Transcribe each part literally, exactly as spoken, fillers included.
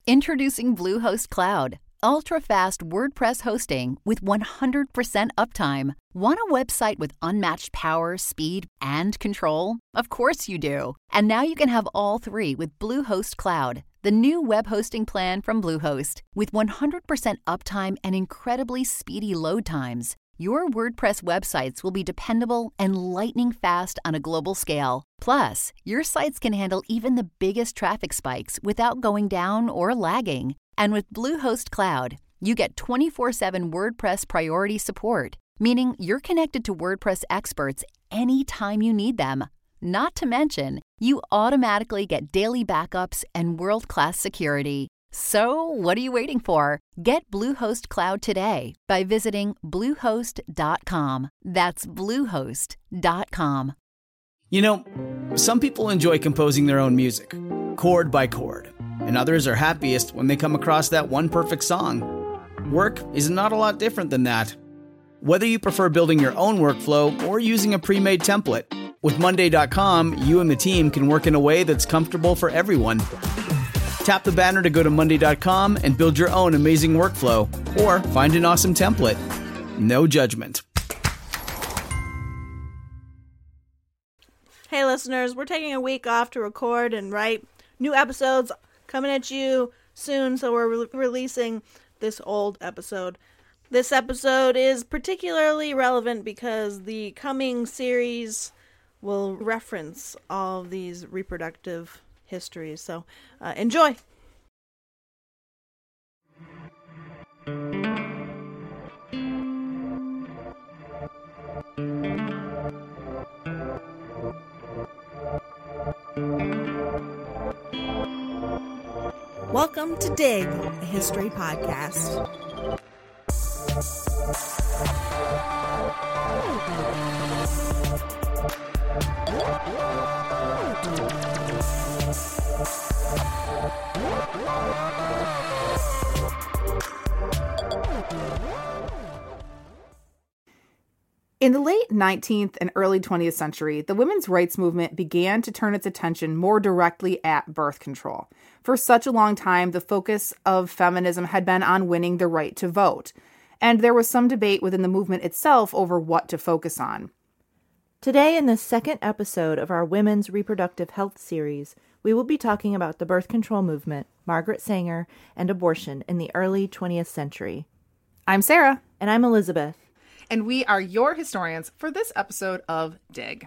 Introducing Bluehost Cloud, ultra-fast WordPress hosting with one hundred percent uptime. Want a website with unmatched power, speed, and control? Of course you do. And now you can have all three with Bluehost Cloud, the new web hosting plan from Bluehost. With one hundred percent uptime and incredibly speedy load times, your WordPress websites will be dependable and lightning fast on a global scale. Plus, your sites can handle even the biggest traffic spikes without going down or lagging. And with Bluehost Cloud, you get twenty-four seven WordPress priority support, meaning you're connected to WordPress experts anytime you need them. Not to mention, you automatically get daily backups and world-class security. So, what are you waiting for? Get Bluehost Cloud today by visiting bluehost dot com. That's bluehost dot com. You know, some people enjoy composing their own music, chord by chord, and others are happiest when they come across that one perfect song. Work is not a lot different than that. Whether you prefer building your own workflow or using a pre-made template, with Monday dot com, you and the team can work in a way that's comfortable for everyone. Tap the banner to go to Monday dot com and build your own amazing workflow, or find an awesome template. No judgment. Hey listeners, we're taking a week off to record and write new episodes coming at you soon, so we're re- releasing this old episode. This episode is particularly relevant because the coming series will reference all of these reproductive histories. So uh, enjoy. Welcome to Dig, a history podcast. In the late nineteenth and early twentieth century, the women's rights movement began to turn its attention more directly at birth control. For such a long time, the focus of feminism had been on winning the right to vote, and there was some debate within the movement itself over what to focus on. Today, in the second episode of our Women's Reproductive Health series, we will be talking about the birth control movement, Margaret Sanger, and abortion in the early twentieth century. I'm Sarah. And I'm Elizabeth. And we are your historians for this episode of Dig.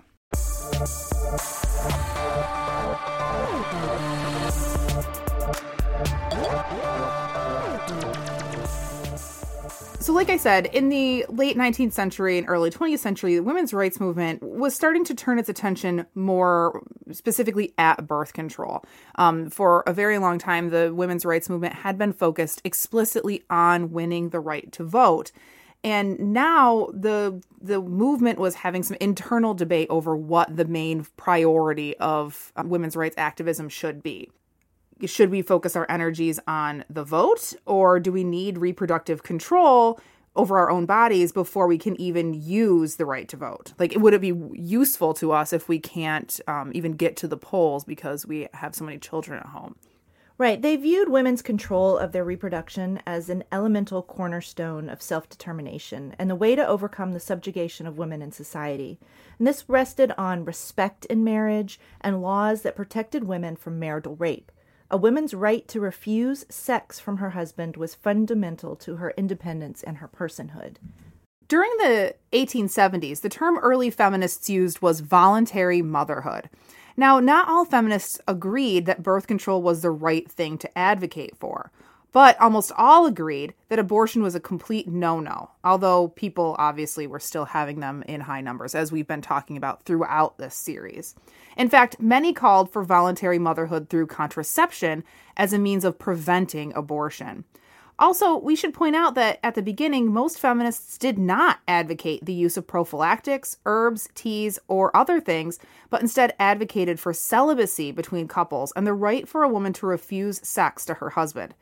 So like I said, in the late nineteenth century and early twentieth century, the women's rights movement was starting to turn its attention more specifically at birth control. Um, for a very long time, the women's rights movement had been focused explicitly on winning the right to vote. And now the the movement was having some internal debate over what the main priority of women's rights activism should be. Should we focus our energies on the vote, or do we need reproductive control over our own bodies before we can even use the right to vote? Like, would it be useful to us if we can't um, even get to the polls because we have so many children at home? Right. They viewed women's control of their reproduction as an elemental cornerstone of self-determination and the way to overcome the subjugation of women in society. And this rested on respect in marriage and laws that protected women from marital rape. A woman's right to refuse sex from her husband was fundamental to her independence and her personhood. During the eighteen seventies, the term early feminists used was voluntary motherhood. Now, not all feminists agreed that birth control was the right thing to advocate for, but almost all agreed that abortion was a complete no-no, although people obviously were still having them in high numbers, as we've been talking about throughout this series. In fact, many called for voluntary motherhood through contraception as a means of preventing abortion. Also, we should point out that at the beginning, most feminists did not advocate the use of prophylactics, herbs, teas, or other things, but instead advocated for celibacy between couples and the right for a woman to refuse sex to her husband.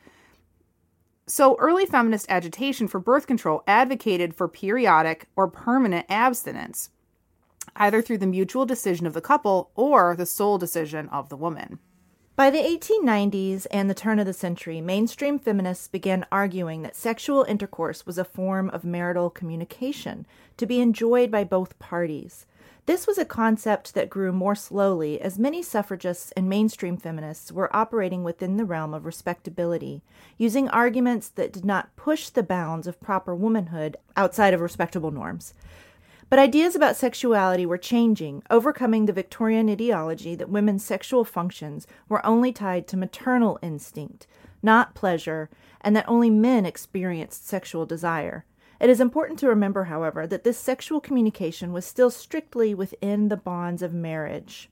So early feminist agitation for birth control advocated for periodic or permanent abstinence, either through the mutual decision of the couple or the sole decision of the woman. By the eighteen nineties and the turn of the century, mainstream feminists began arguing that sexual intercourse was a form of marital communication to be enjoyed by both parties. This was a concept that grew more slowly as many suffragists and mainstream feminists were operating within the realm of respectability, using arguments that did not push the bounds of proper womanhood outside of respectable norms. But ideas about sexuality were changing, overcoming the Victorian ideology that women's sexual functions were only tied to maternal instinct, not pleasure, and that only men experienced sexual desire. It is important to remember, however, that this sexual communication was still strictly within the bonds of marriage.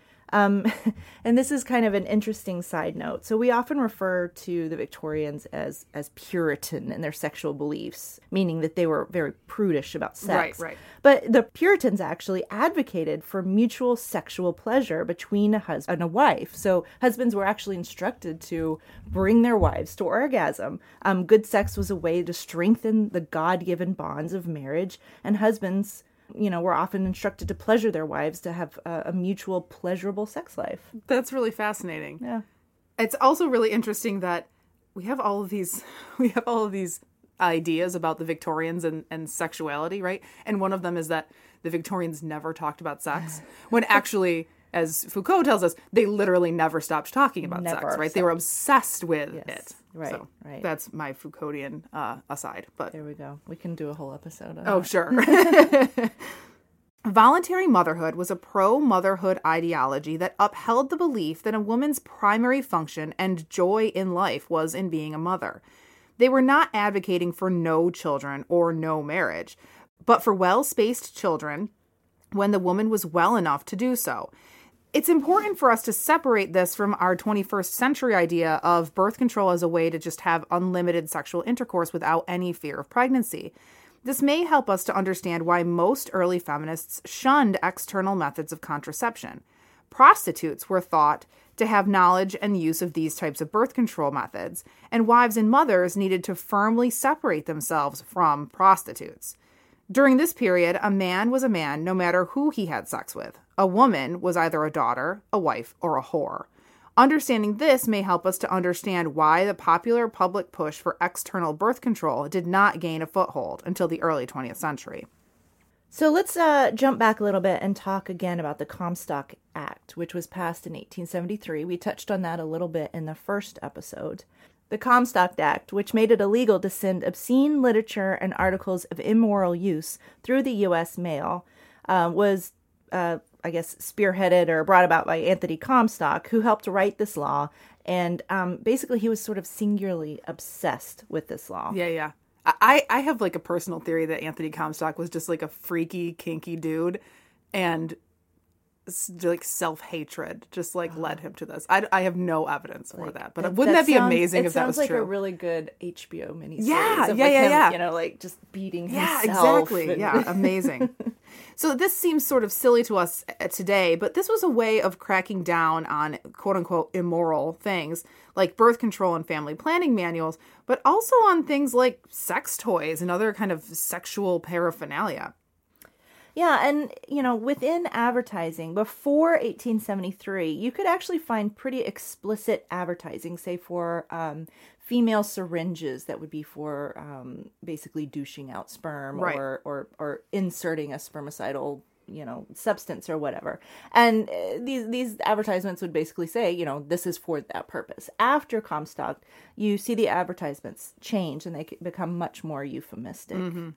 Um, and this is kind of an interesting side note. So we often refer to the Victorians as as Puritan in their sexual beliefs, meaning that they were very prudish about sex. Right, right. But the Puritans actually advocated for mutual sexual pleasure between a husband and a wife. So husbands were actually instructed to bring their wives to orgasm. Um, good sex was a way to strengthen the God-given bonds of marriage, and husbands, you know, were often instructed to pleasure their wives to have a, a mutual pleasurable sex life. That's really fascinating. Yeah. It's also really interesting that we have all of these, we have all of these ideas about the Victorians and, and sexuality, right? And one of them is that the Victorians never talked about sex, when actually, as Foucault tells us, they literally never stopped talking about Never sex, right? stopped. They were obsessed with Yes. it. Right, So right. that's my Foucauldian uh, aside. But There we go. We can do a whole episode on oh, that. sure. Voluntary motherhood was a pro-motherhood ideology that upheld the belief that a woman's primary function and joy in life was in being a mother. They were not advocating for no children or no marriage, but for well-spaced children when the woman was well enough to do so. It's important for us to separate this from our twenty-first century idea of birth control as a way to just have unlimited sexual intercourse without any fear of pregnancy. This may help us to understand why most early feminists shunned external methods of contraception. Prostitutes were thought to have knowledge and use of these types of birth control methods, and wives and mothers needed to firmly separate themselves from prostitutes. During this period, a man was a man no matter who he had sex with. A woman was either a daughter, a wife, or a whore. Understanding this may help us to understand why the popular public push for external birth control did not gain a foothold until the early twentieth century. So let's uh, jump back a little bit and talk again about the Comstock Act, which was passed in eighteen seventy-three. We touched on that a little bit in the first episode. The Comstock Act, which made it illegal to send obscene literature and articles of immoral use through the U S mail, uh, was, uh, I guess, spearheaded or brought about by Anthony Comstock, who helped write this law. And um, basically, he was sort of singularly obsessed with this law. Yeah, yeah. I, I have like a personal theory that Anthony Comstock was just like a freaky, kinky dude, and s- like self-hatred just like led him to this. I, I have no evidence for Like, that, but wouldn't that, be sounds- amazing it if that was sounds like true? a really good H B O miniseries. Yeah, of yeah, like yeah, him, yeah. You know, like just beating Yeah, himself. exactly. and- Yeah, amazing. So this seems sort of silly to us uh, today, but this was a way of cracking down on quote-unquote immoral things like birth control and family planning manuals, but also on things like sex toys and other kind of sexual paraphernalia. Yeah, and, you know, within advertising, before eighteen seventy-three, you could actually find pretty explicit advertising, say, for um, female syringes that would be for um, basically douching out sperm Right. or, or, or inserting a spermicidal, you know, substance or whatever. And uh, these, these advertisements would basically say, you know, this is for that purpose. After Comstock, you see the advertisements change and they c- become much more euphemistic.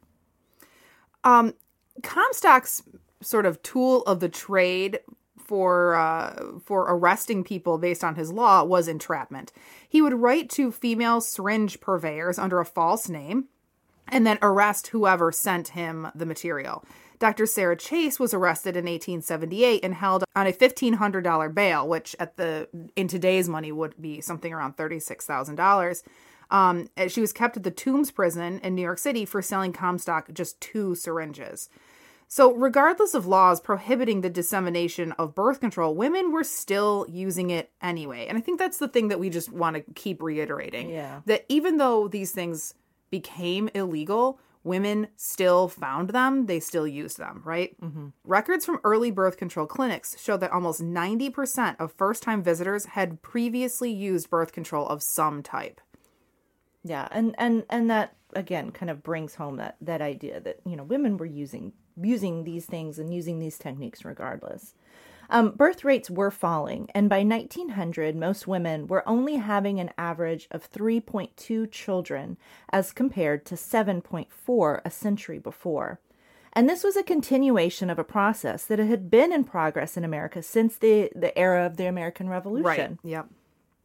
Um, Comstock's sort of tool of the trade for uh, for arresting people based on his law was entrapment. He would write to female syringe purveyors under a false name and then arrest whoever sent him the material. Doctor Sarah Chase was arrested in eighteen seventy-eight and held on a fifteen hundred dollars bail, which at the in today's money would be something around thirty-six thousand dollars. Um, she was kept at the Tombs prison in New York City for selling Comstock just two syringes. So regardless of laws prohibiting the dissemination of birth control, women were still using it anyway. And I think that's the thing that we just want to keep reiterating. Yeah. That even though these things became illegal, women still found them. They still used them, right? Mm-hmm. Records from early birth control clinics show that almost ninety percent of first-time visitors had previously used birth control of some type. Yeah, and, and, and that, again, kind of brings home that, that idea that, you know, women were using using these things and using these techniques regardless. Um, birth rates were falling, and by nineteen hundred, most women were only having an average of three point two children as compared to seven point four a century before. And this was a continuation of a process that had been in progress in America since the, the era of the American Revolution. Right, yep.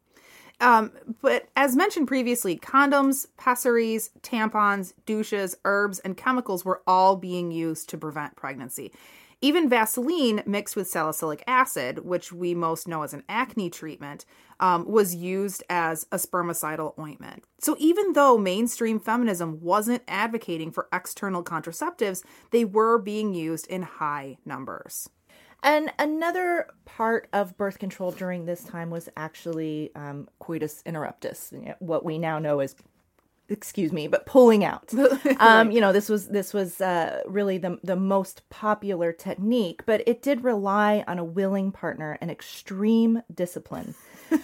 Um, but as mentioned previously, condoms, pessaries, tampons, douches, herbs, and chemicals were all being used to prevent pregnancy. Even Vaseline mixed with salicylic acid, which we most know as an acne treatment, um, was used as a spermicidal ointment. So even though mainstream feminism wasn't advocating for external contraceptives, they were being used in high numbers. And another part of birth control during this time was actually um, coitus interruptus, what we now know as, excuse me, but pulling out. Um, you know, this was this was uh, really the the most popular technique, but it did rely on a willing partner and extreme discipline.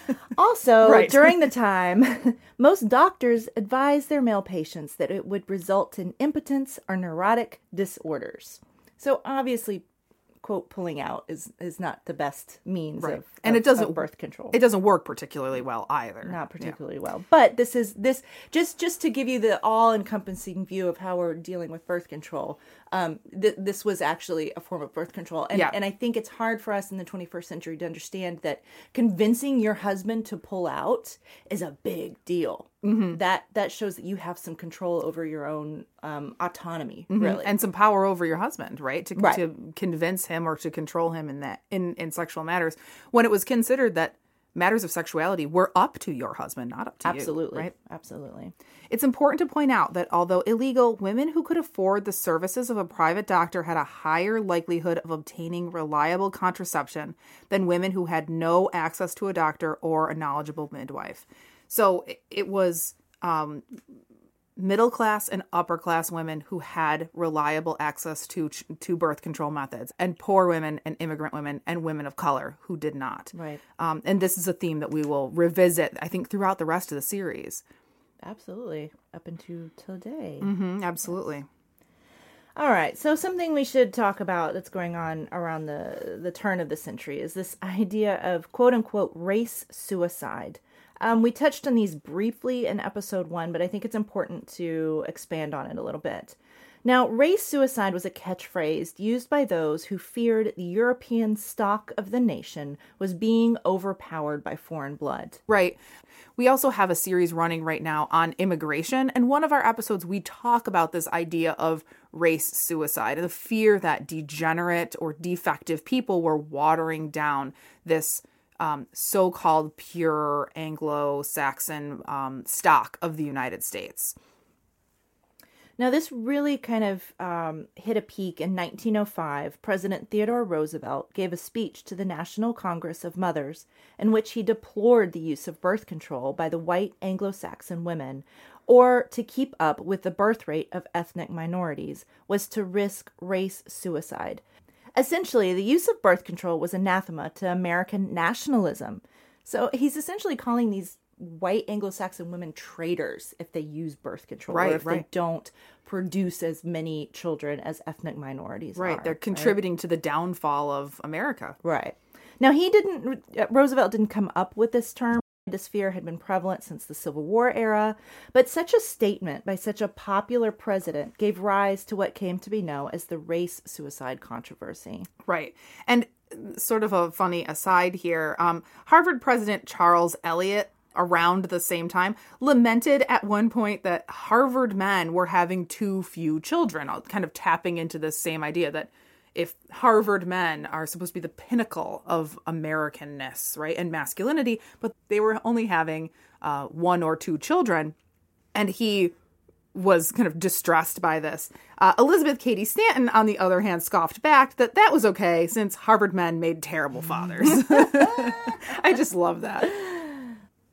Also, right. during the time, most doctors advised their male patients that it would result in impotence or neurotic disorders. So obviously, quote, pulling out is, is not the best means right. of, and of, it doesn't of birth control. It doesn't work particularly well either. Not particularly yeah. well. But this is this just just to give you the all-encompassing view of how we're dealing with birth control. Um, th- this was actually a form of birth control. And, yeah. and I think it's hard for us in the twenty-first century to understand that convincing your husband to pull out is a big deal. Mm-hmm. That that shows that you have some control over your own um, autonomy, mm-hmm. really, and some power over your husband, right? To right. to convince him or to control him in that in, in sexual matters, when it was considered that matters of sexuality were up to your husband, not up to Absolutely. you. Right? Absolutely. It's important to point out that although illegal, women who could afford the services of a private doctor had a higher likelihood of obtaining reliable contraception than women who had no access to a doctor or a knowledgeable midwife. So it was um, middle class and upper class women who had reliable access to to birth control methods, and poor women and immigrant women and women of color who did not. Right. Um, and this is a theme that we will revisit, I think, throughout the rest of the series. Absolutely. Up into today. Mm-hmm, absolutely. Yes. All right. So something we should talk about that's going on around the, the turn of the century is this idea of quote unquote race suicide. Um, we touched on these briefly in episode one, but I think it's important to expand on it a little bit. Now, race suicide was a catchphrase used by those who feared the European stock of the nation was being overpowered by foreign blood. Right. We also have a series running right now on immigration. And one of our episodes, we talk about this idea of race suicide and the fear that degenerate or defective people were watering down this Um, so-called pure Anglo-Saxon um, stock of the United States. Now, this really kind of um, hit a peak in nineteen oh five. President Theodore Roosevelt gave a speech to the National Congress of Mothers in which he deplored the use of birth control by the white Anglo-Saxon women, or to keep up with the birth rate of ethnic minorities, was to risk race suicide. Essentially, the use of birth control was anathema to American nationalism. So he's essentially calling these white Anglo-Saxon women traitors if they use birth control, right, or if right. they don't produce as many children as ethnic minorities Right, are, they're contributing right? to the downfall of America. Right. Now, he didn't, Roosevelt didn't come up with this term. This fear had been prevalent since the Civil War era, but such a statement by such a popular president gave rise to what came to be known as the race suicide controversy. Right. And sort of a funny aside here, um, Harvard President Charles Eliot, around the same time, lamented at one point that Harvard men were having too few children, kind of tapping into this same idea that if Harvard men are supposed to be the pinnacle of Americanness, right, and masculinity, but they were only having uh, one or two children, and he was kind of distressed by this. Uh, Elizabeth Cady Stanton, on the other hand, scoffed back that that was okay since Harvard men made terrible fathers. I just love that.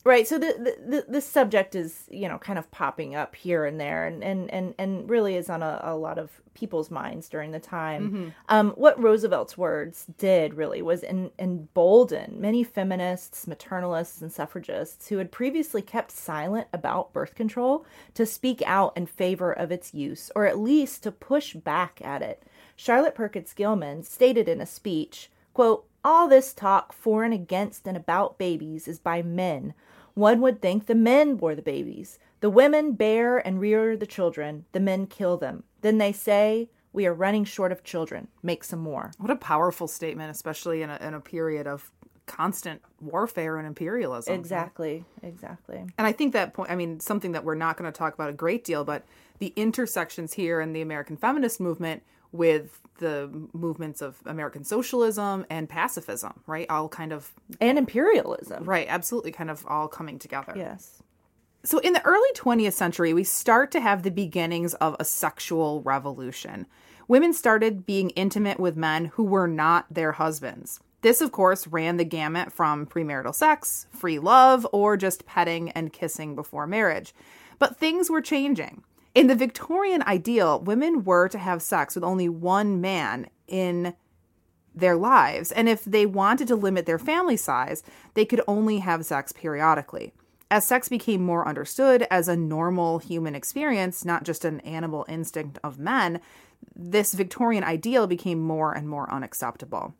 Right. So the, the, the, the subject is, you know, kind of popping up here and there and, and, and, and really is on a, a lot of people's minds during the time. Mm-hmm. Um, what Roosevelt's words did really was en- embolden many feminists, maternalists, and suffragists who had previously kept silent about birth control to speak out in favor of its use, or at least to push back at it. Charlotte Perkins Gilman stated in a speech, quote, "All this talk for and against and about babies is by men. One would think the men bore the babies. The women bear and rear the children. The men kill them. Then they say, we are running short of children. Make some more." What a powerful statement, especially in a, in a period of constant warfare and imperialism. Exactly, right? Exactly. And I think that point, I mean, something that we're not going to talk about a great deal, but the intersections here in the American feminist movement with the movements of American socialism and pacifism, right? All kind of... And imperialism. Right, absolutely, kind of all coming together. Yes. So in the early twentieth century, we start to have the beginnings of a sexual revolution. Women started being intimate with men who were not their husbands. This, of course, ran the gamut from premarital sex, free love, or just petting and kissing before marriage. But things were changing. In the Victorian ideal, women were to have sex with only one man in their lives. And if they wanted to limit their family size, they could only have sex periodically. As sex became more understood as a normal human experience, not just an animal instinct of men, this Victorian ideal became more and more unacceptable.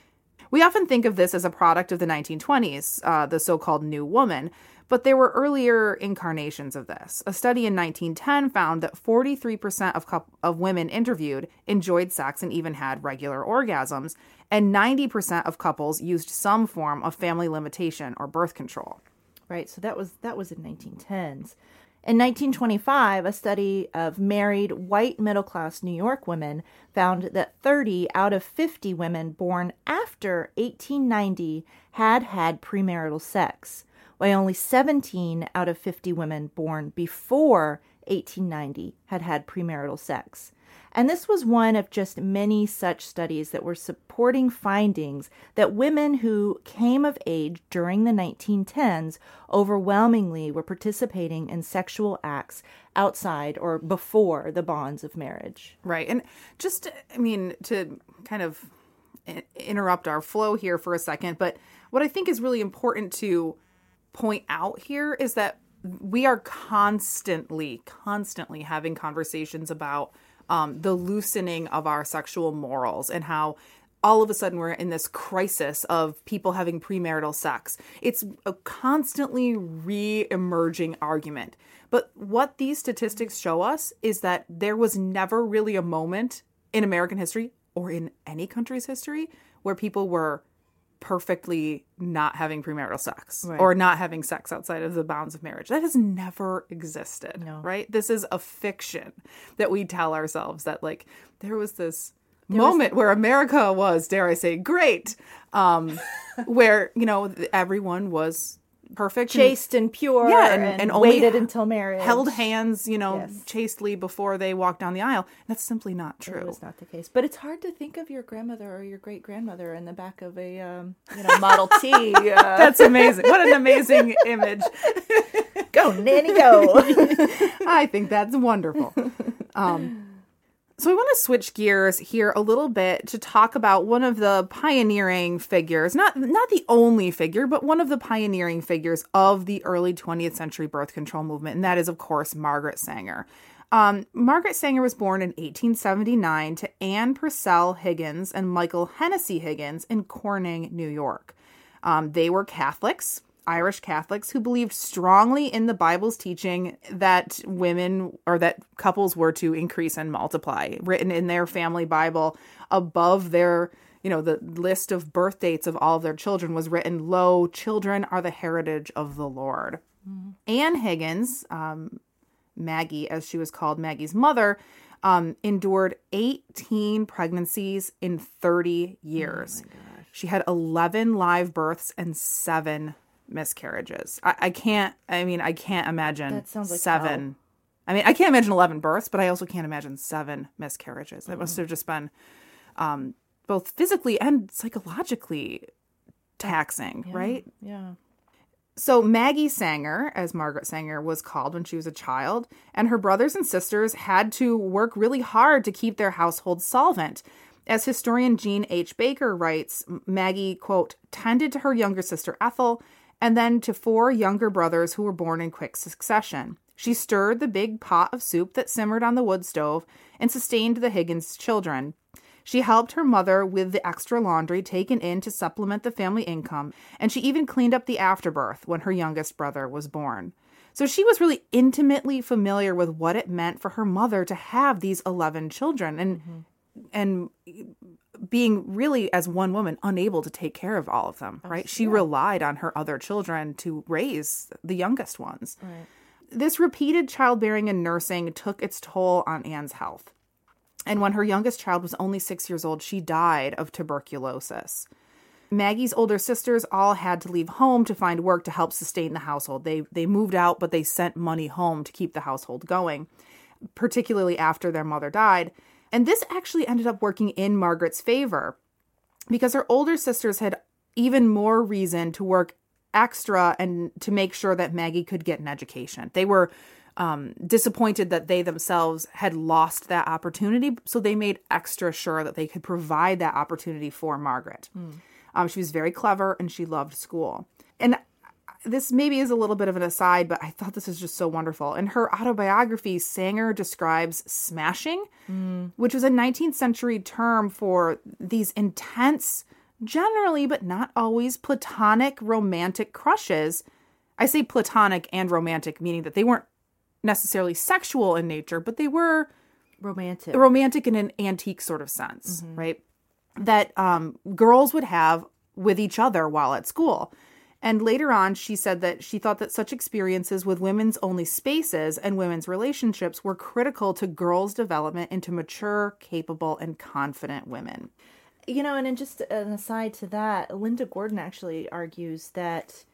We often think of this as a product of the nineteen twenties, uh, the so-called New Woman, but there were earlier incarnations of this. A study in nineteen ten found that forty-three percent of, couple, of women interviewed enjoyed sex and even had regular orgasms, and ninety percent of couples used some form of family limitation or birth control. Right, so that was that was in nineteen tens. In nineteen twenty-five, a study of married white middle-class New York women found that thirty out of fifty women born after eighteen ninety had had premarital sex, while only seventeen out of fifty women born before eighteen ninety had had premarital sex. And this was one of just many such studies that were supporting findings that women who came of age during the nineteen tens overwhelmingly were participating in sexual acts outside or before the bonds of marriage. Right. And just, I mean, to kind of interrupt our flow here for a second, but what I think is really important to point out here is that we are constantly, constantly having conversations about Um, the loosening of our sexual morals and how all of a sudden we're in this crisis of people having premarital sex. It's a constantly re-emerging argument. But what these statistics show us is that there was never really a moment in American history or in any country's history where people were perfectly not having premarital sex, right, or not having sex outside of the bounds of marriage. That has never existed, no. Right? This is a fiction that we tell ourselves that, like, there was this there moment was... where America was, dare I say, great, um, where, you know, everyone was perfect, chaste and, and pure, yeah, and, and, and only waited until marriage, held hands, you know, yes. chastely before they walked down the aisle. That's simply not true. It was not the case. But it's hard to think of your grandmother or your great grandmother in the back of a um, you know, Model T. Uh... That's amazing. What an amazing image. Go, Nanny, go. I think that's wonderful. Um, So I want to switch gears here a little bit to talk about one of the pioneering figures, not not the only figure, but one of the pioneering figures of the early twentieth century birth control movement, and that is, of course, Margaret Sanger. Um, Margaret Sanger was born in eighteen seventy-nine to Anne Purcell Higgins and Michael Hennessy Higgins in Corning, New York. Um, they were Catholics, Irish Catholics, who believed strongly in the Bible's teaching that women or that couples were to increase and multiply, written in their family Bible above their, you know, the list of birth dates of all of their children was written, "Lo, children are the heritage of the Lord." Mm-hmm. Anne Higgins, um, Maggie, as she was called, Maggie's mother, um, endured eighteen pregnancies in thirty years. Oh my gosh. She had eleven live births and seven miscarriages. I, I can't, I mean, I can't imagine that sounds like seven. hell. I mean, I can't imagine eleven births, but I also can't imagine seven miscarriages. That mm-hmm. must have just been um, both physically and psychologically taxing, yeah, right? Yeah. So Maggie Sanger, as Margaret Sanger was called when she was a child, and her brothers and sisters had to work really hard to keep their household solvent. As historian Jean H. Baker writes, Maggie, quote, tended to her younger sister Ethel, and then to four younger brothers who were born in quick succession. She stirred the big pot of soup that simmered on the wood stove and sustained the Higgins children. She helped her mother with the extra laundry taken in to supplement the family income, and she even cleaned up the afterbirth when her youngest brother was born. So she was really intimately familiar with what it meant for her mother to have these eleven children and mm-hmm. and being really, as one woman, unable to take care of all of them, right? Oh, she yeah. relied on her other children to raise the youngest ones. Right. This repeated childbearing and nursing took its toll on Anne's health. And when her youngest child was only six years old, she died of tuberculosis. Maggie's older sisters all had to leave home to find work to help sustain the household. They they moved out, but they sent money home to keep the household going, particularly after their mother died. And this actually ended up working in Margaret's favor because her older sisters had even more reason to work extra and to make sure that Maggie could get an education. They were Um, disappointed that they themselves had lost that opportunity. So they made extra sure that they could provide that opportunity for Margaret. Mm. Um, she was very clever and she loved school. And this maybe is a little bit of an aside, but I thought this was just so wonderful. In her autobiography, Sanger describes smashing, mm. which was a nineteenth century term for these intense, generally, but not always, platonic romantic crushes. I say platonic and romantic, meaning that they weren't necessarily sexual in nature, but they were romantic, romantic in an antique sort of sense, mm-hmm. right? That um, girls would have with each other while at school. And later on, she said that she thought that such experiences with women's only spaces and women's relationships were critical to girls' development into mature, capable, and confident women. You know, and in just an aside to that, Linda Gordon actually argues that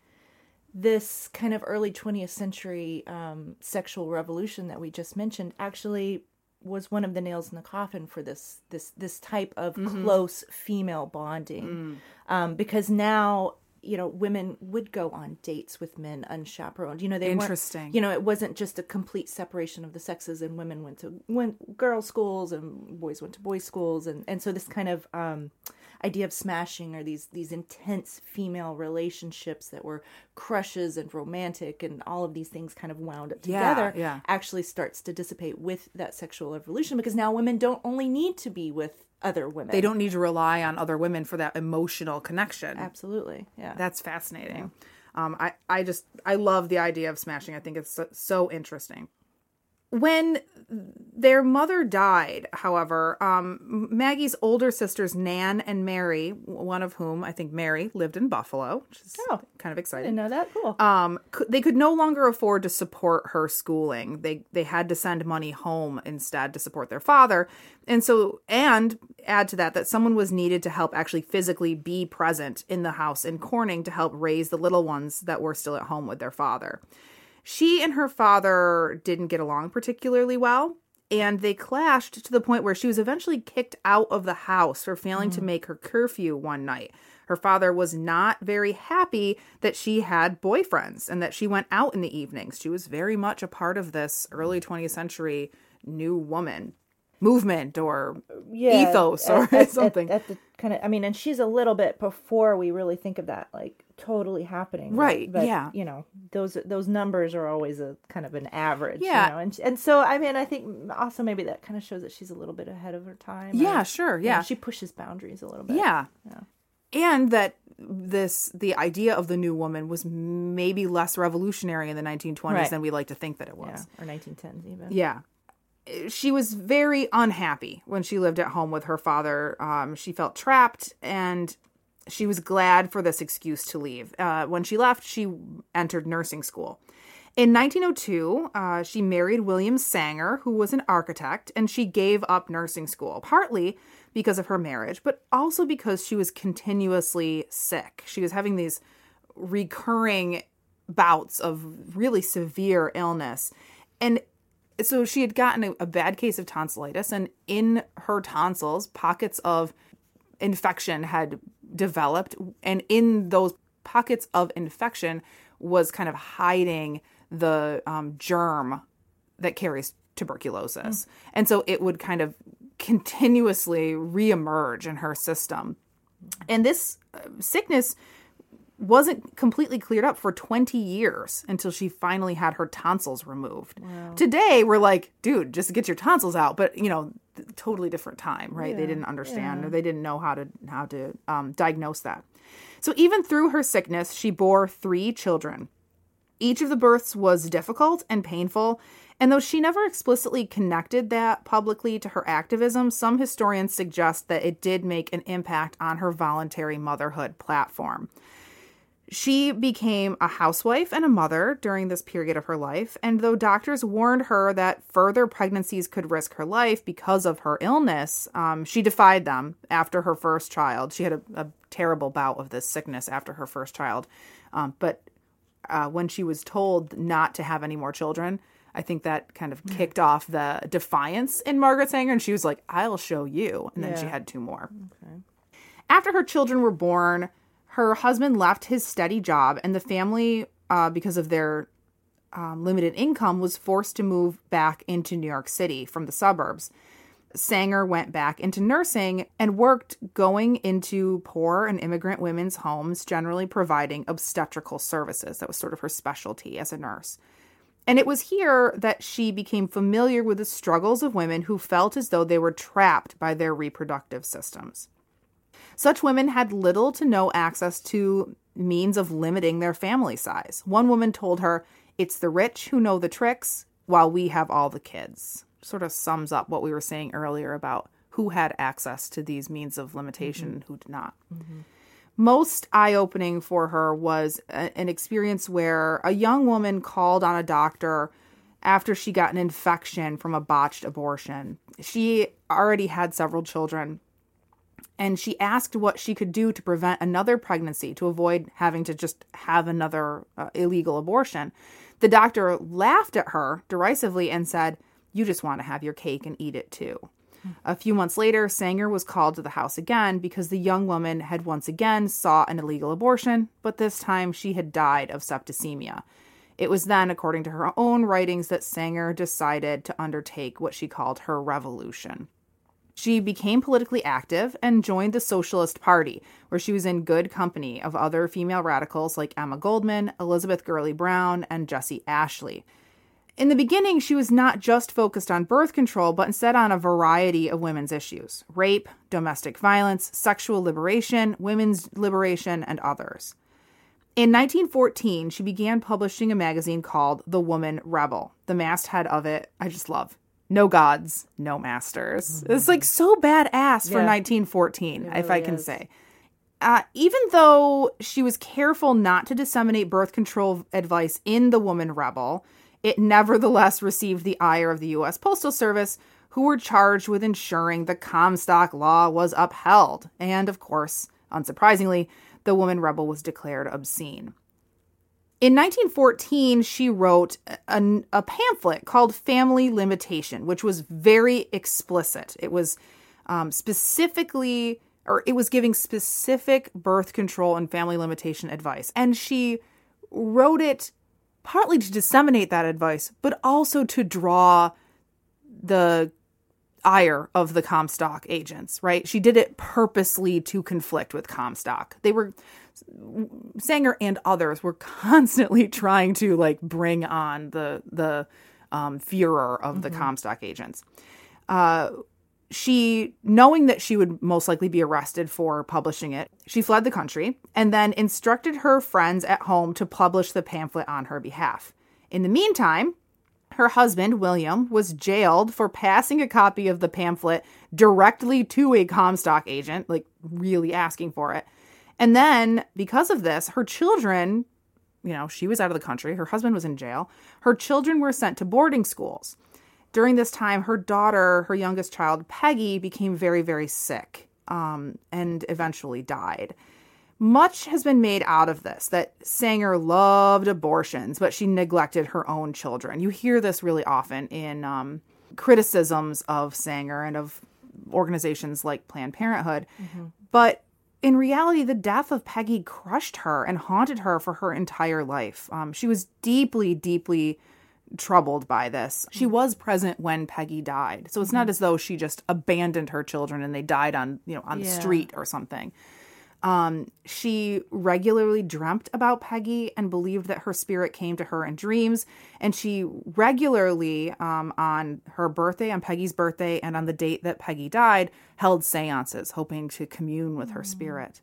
this kind of early twentieth century um, sexual revolution that we just mentioned actually was one of the nails in the coffin for this this this type of mm-hmm. close female bonding, mm. um, because now, you know, women would go on dates with men unchaperoned. You know, they Interesting. weren't, you know, it wasn't just a complete separation of the sexes, and women went to went girls' schools and boys went to boys' schools, and and so this kind of um, idea of smashing, or these these intense female relationships that were crushes and romantic and all of these things kind of wound up together, yeah, yeah. actually starts to dissipate with that sexual evolution, because now women don't only need to be with other women. They don't need to rely on other women for that emotional connection. Absolutely. Yeah. That's fascinating. Yeah. Um, I, I just, I love the idea of smashing. I think it's so, so interesting. When their mother died, however, um, Maggie's older sisters, Nan and Mary, one of whom, I think Mary, lived in Buffalo, which is oh, kind of exciting. I didn't know that. Cool. Um, they could no longer afford to support her schooling. They they had to send money home instead to support their father. And so, and add to that, that someone was needed to help actually physically be present in the house in Corning to help raise the little ones that were still at home with their father. She and her father didn't get along particularly well, and they clashed to the point where she was eventually kicked out of the house for failing mm. to make her curfew one night. Her father was not very happy that she had boyfriends and that she went out in the evenings. She was very much a part of this early twentieth century new woman movement or yeah, ethos or at, at, something. At, at the kind of, I mean, and she's a little bit before we really think of that, like, totally happening. Right, but, yeah. You know, those those numbers are always a kind of an average. Yeah. You know? and, and so, I mean, I think also maybe that kind of shows that she's a little bit ahead of her time. Yeah, or, sure, yeah. You know, she pushes boundaries a little bit. Yeah. Yeah. And that this, the idea of the new woman was maybe less revolutionary in the nineteen twenties right. than we like to think that it was. Yeah, or nineteen tens even. Yeah. She was very unhappy when she lived at home with her father. Um, she felt trapped, and she was glad for this excuse to leave. Uh, when she left, she entered nursing school. In nineteen oh two, uh, she married William Sanger, who was an architect, and she gave up nursing school, partly because of her marriage, but also because she was continuously sick. She was having these recurring bouts of really severe illness. And so she had gotten a, a bad case of tonsillitis, and in her tonsils, pockets of infection had developed. And in those pockets of infection was kind of hiding the um, germ that carries tuberculosis. Mm. And so it would kind of continuously reemerge in her system. And this sickness wasn't completely cleared up for twenty years until she finally had her tonsils removed. Wow. Today, we're like, dude, just get your tonsils out. But, you know, totally different time, right? Yeah, they didn't understand yeah. or they didn't know how to how to um, diagnose that. So even through her sickness, she bore three children. Each of the births was difficult and painful. And though she never explicitly connected that publicly to her activism, some historians suggest that it did make an impact on her voluntary motherhood platform. She became a housewife and a mother during this period of her life, and though doctors warned her that further pregnancies could risk her life because of her illness, um, she defied them after her first child. She had a, a terrible bout of this sickness after her first child. Um, but uh, when she was told not to have any more children, I think that kind of kicked off the defiance in Margaret Sanger, and she was like, I'll show you. And then yeah. she had two more. Okay. After her children were born, her husband left his steady job, and the family, uh, because of their um, limited income, was forced to move back into New York City from the suburbs. Sanger went back into nursing and worked going into poor and immigrant women's homes, generally providing obstetrical services. That was sort of her specialty as a nurse. And it was here that she became familiar with the struggles of women who felt as though they were trapped by their reproductive systems. Such women had little to no access to means of limiting their family size. One woman told her, "It's the rich who know the tricks, while we have all the kids." Sort of sums up what we were saying earlier about who had access to these means of limitation mm-hmm. and who did not. Mm-hmm. Most eye-opening for her was a, an experience where a young woman called on a doctor after she got an infection from a botched abortion. She already had several children, and she asked what she could do to prevent another pregnancy, to avoid having to just have another uh, illegal abortion. The doctor laughed at her derisively and said, "You just want to have your cake and eat it too." A few months later, Sanger was called to the house again because the young woman had once again sought an illegal abortion, but this time she had died of septicemia. It was then, according to her own writings, that Sanger decided to undertake what she called her revolution. She became politically active and joined the Socialist Party, where she was in good company of other female radicals like Emma Goldman, Elizabeth Gurley Brown, and Jessie Ashley. In the beginning, she was not just focused on birth control, but instead on a variety of women's issues: rape, domestic violence, sexual liberation, women's liberation, and others. In nineteen fourteen, she began publishing a magazine called The Woman Rebel. The masthead of it, I just love. No gods, no masters. Mm-hmm. It's like so badass for yeah. nineteen fourteen, it if really I can is. say. Uh, even though she was careful not to disseminate birth control advice in The Woman Rebel, it nevertheless received the ire of the U S Postal Service, who were charged with ensuring the Comstock Law was upheld. And, of course, unsurprisingly, The Woman Rebel was declared obscene. In nineteen fourteen, she wrote a, a pamphlet called Family Limitation, which was very explicit. It was um, specifically, or it was giving specific birth control and family limitation advice. And she wrote it partly to disseminate that advice, but also to draw the ire of the Comstock agents, right? She did it purposely to conflict with Comstock. They were, Sanger and others were constantly trying to like bring on the, the um, Führer of mm-hmm. the Comstock agents. Uh, She, knowing that she would most likely be arrested for publishing it, she fled the country and then instructed her friends at home to publish the pamphlet on her behalf. In the meantime, her husband, William, was jailed for passing a copy of the pamphlet directly to a Comstock agent, like really asking for it. And then, because of this, her children, you know, she was out of the country, her husband was in jail, her children were sent to boarding schools. During this time, her daughter, her youngest child, Peggy, became very, very sick um, and eventually died. Much has been made out of this, that Sanger loved abortions, but she neglected her own children. You hear this really often in um, criticisms of Sanger and of organizations like Planned Parenthood. Mm-hmm. But in reality, the death of Peggy crushed her and haunted her for her entire life. Um, she was deeply, deeply troubled by this. She was present when Peggy died. So it's not as though she just abandoned her children and they died on, you know, on the Yeah. street or something. Um, she regularly dreamt about Peggy and believed that her spirit came to her in dreams. And she regularly, um, on her birthday, on Peggy's birthday, and on the date that Peggy died, held seances, hoping to commune with her spirit.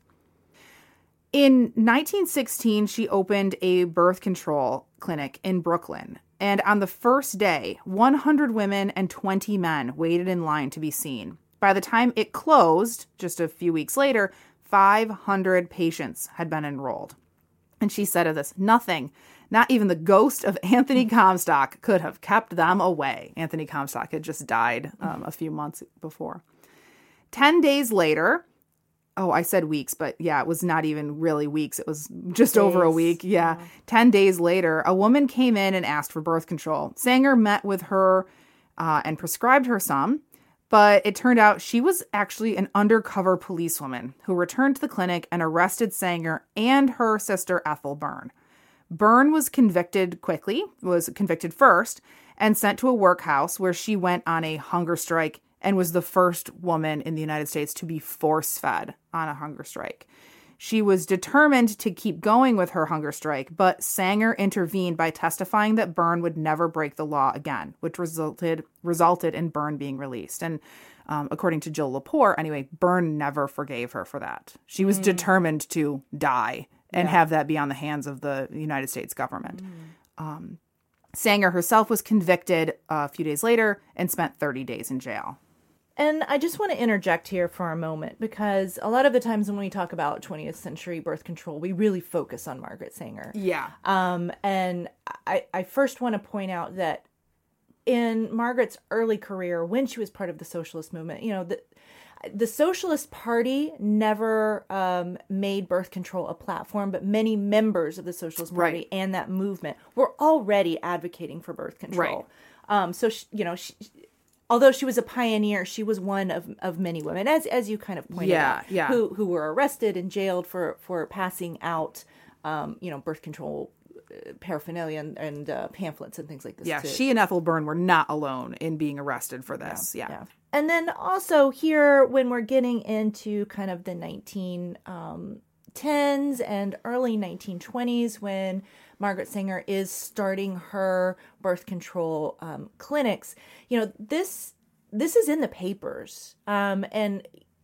In nineteen sixteen, she opened a birth control clinic in Brooklyn. And on the first day, one hundred women and twenty men waited in line to be seen. By the time it closed, just a few weeks later, five hundred patients had been enrolled. And she said of this, nothing, not even the ghost of Anthony Comstock could have kept them away. Anthony Comstock had just died um, a few months before. Ten days later, oh, I said weeks, but yeah, it was not even really weeks. It was just Days. over a week. Yeah. yeah. Ten days later, a woman came in and asked for birth control. Sanger met with her uh, and prescribed her some. But it turned out she was actually an undercover policewoman who returned to the clinic and arrested Sanger and her sister Ethel Byrne. Byrne was convicted quickly, was convicted first, and sent to a workhouse where she went on a hunger strike and was the first woman in the United States to be force-fed on a hunger strike. She was determined to keep going with her hunger strike, but Sanger intervened by testifying that Byrne would never break the law again, which resulted resulted in Byrne being released. And um, according to Jill Lepore, anyway, Byrne never forgave her for that. She was mm. determined to die and yeah. have that be on the hands of the United States government. Mm. Um, Sanger herself was convicted a few days later and spent thirty days in jail. And I just want to interject here for a moment, because a lot of the times when we talk about twentieth century birth control, we really focus on Margaret Sanger. Yeah. Um, and I, I first want to point out that in Margaret's early career, when she was part of the socialist movement, you know, the, the Socialist Party never um, made birth control a platform, but many members of the Socialist Party right. and that movement were already advocating for birth control. Right. Um, so, she, you know, she... Although she was a pioneer, she was one of, of many women, as as you kind of pointed yeah, out, yeah. who who were arrested and jailed for, for passing out, um, you know, birth control paraphernalia and, and uh, pamphlets and things like this. Yeah, too. she and Ethel Byrne were not alone in being arrested for this. Yeah, Yeah. yeah. And then also here, when we're getting into kind of the nineteen tens and early nineteen twenties, when Margaret Sanger is starting her birth control um, clinics, you know, this this is in the papers. Um, and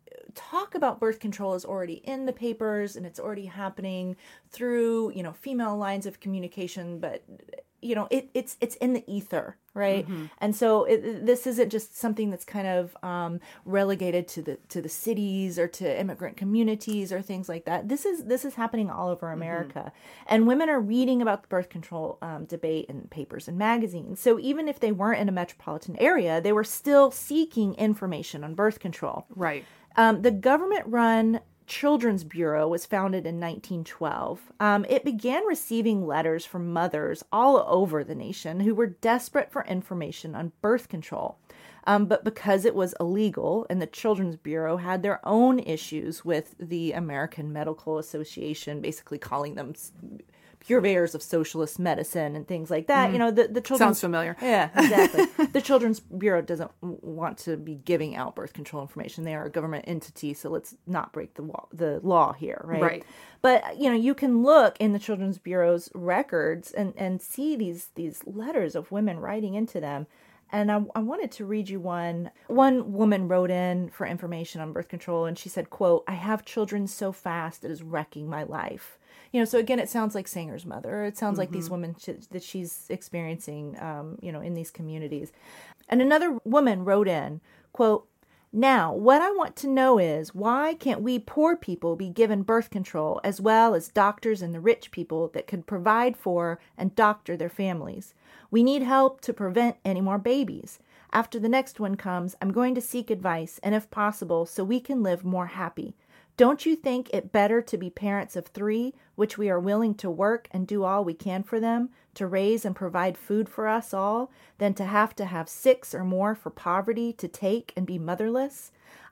talk about birth control is already in the papers, and it's already happening through, you know, female lines of communication, but you know, it, it's it's in the ether, right? Mm-hmm. And so it, this isn't just something that's kind of um, relegated to the to the cities or to immigrant communities or things like that. This is this is happening all over America, mm-hmm. and women are reading about the birth control um, debate in papers and magazines. So even if they weren't in a metropolitan area, they were still seeking information on birth control. Right. Um, the government-run Children's Bureau was founded in nineteen twelve. Um, it began receiving letters from mothers all over the nation who were desperate for information on birth control. Um, but because it was illegal and the Children's Bureau had their own issues with the American Medical Association, basically calling them purveyors of socialist medicine and things like that. Mm. You know, the, the children's... Sounds familiar. Yeah, exactly. The Children's Bureau doesn't want to be giving out birth control information. They are a government entity, so let's not break the law, the law here, right? Right. But, you know, you can look in the Children's Bureau's records and, and see these, these letters of women writing into them. And I, I wanted to read you one. One woman wrote in for information on birth control, and she said, quote, "I have children so fast it is wrecking my life." You know, so again, it sounds like Sanger's mother. It sounds mm-hmm. like these women sh- that she's experiencing, um, you know, in these communities. And another woman wrote in, quote, "Now, what I want to know is, why can't we poor people be given birth control as well as doctors and the rich people that could provide for and doctor their families? We need help to prevent any more babies. After the next one comes, I'm going to seek advice, and if possible, so we can live more happy. Don't you think it better to be parents of three, which we are willing to work and do all we can for them, to raise and provide food for us all, than to have to have six or more for poverty to take and be motherless?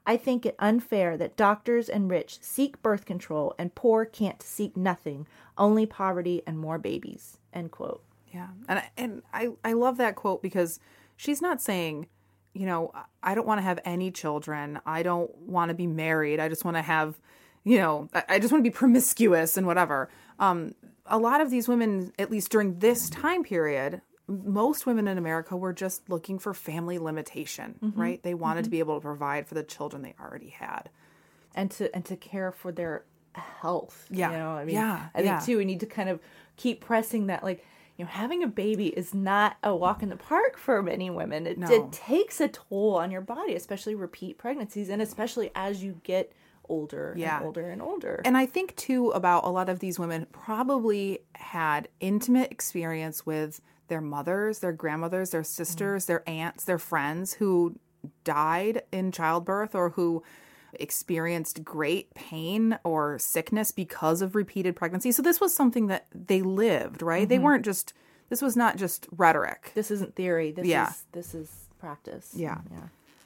I think it unfair that doctors and rich seek birth control and poor can't seek nothing, only poverty and more babies, end quote. Yeah. And, I- and I, I love that quote because she's not saying, you know, I don't want to have any children. I don't want to be married. I just want to have, you know, I, I just want to be promiscuous and whatever. Um, a lot of these women, at least during this time period, most women in America were just looking for family limitation, mm-hmm. right? They wanted mm-hmm. to be able to provide for the children they already had. And to and to care for their health. Yeah. You know, I mean, yeah. I think yeah. too, we need to kind of keep pressing that, like, you know, having a baby is not a walk in the park for many women. It, No. it takes a toll on your body, especially repeat pregnancies, and especially as you get older yeah. and older and older. And I think, too, about a lot of these women probably had intimate experience with their mothers, their grandmothers, their sisters, mm. their aunts, their friends who died in childbirth or who experienced great pain or sickness because of repeated pregnancy. So this was something that they lived, right? Mm-hmm. They weren't just, this was not just rhetoric. This isn't theory. This yeah. is this is practice. Yeah. Yeah.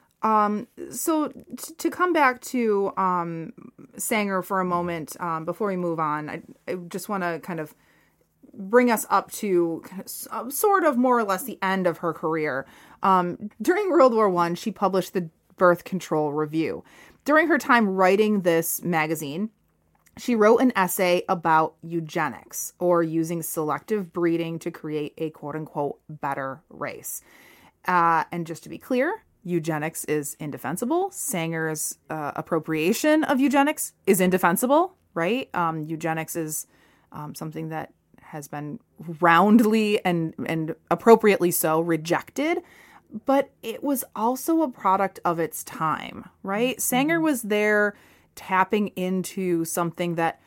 Um, so t- to come back to um, Sanger for a moment, um, before we move on, I, I just want to kind of bring us up to kind of, sort of more or less the end of her career. Um, during World War One, she published the Birth Control Review. During her time writing this magazine, she wrote an essay about eugenics, or using selective breeding to create a quote-unquote better race. Uh, and just to be clear, eugenics is indefensible. Sanger's uh, appropriation of eugenics is indefensible, right? Um, eugenics is um, something that has been roundly and, and appropriately so rejected. But it was also a product of its time, right? Mm-hmm. Sanger was there tapping into something that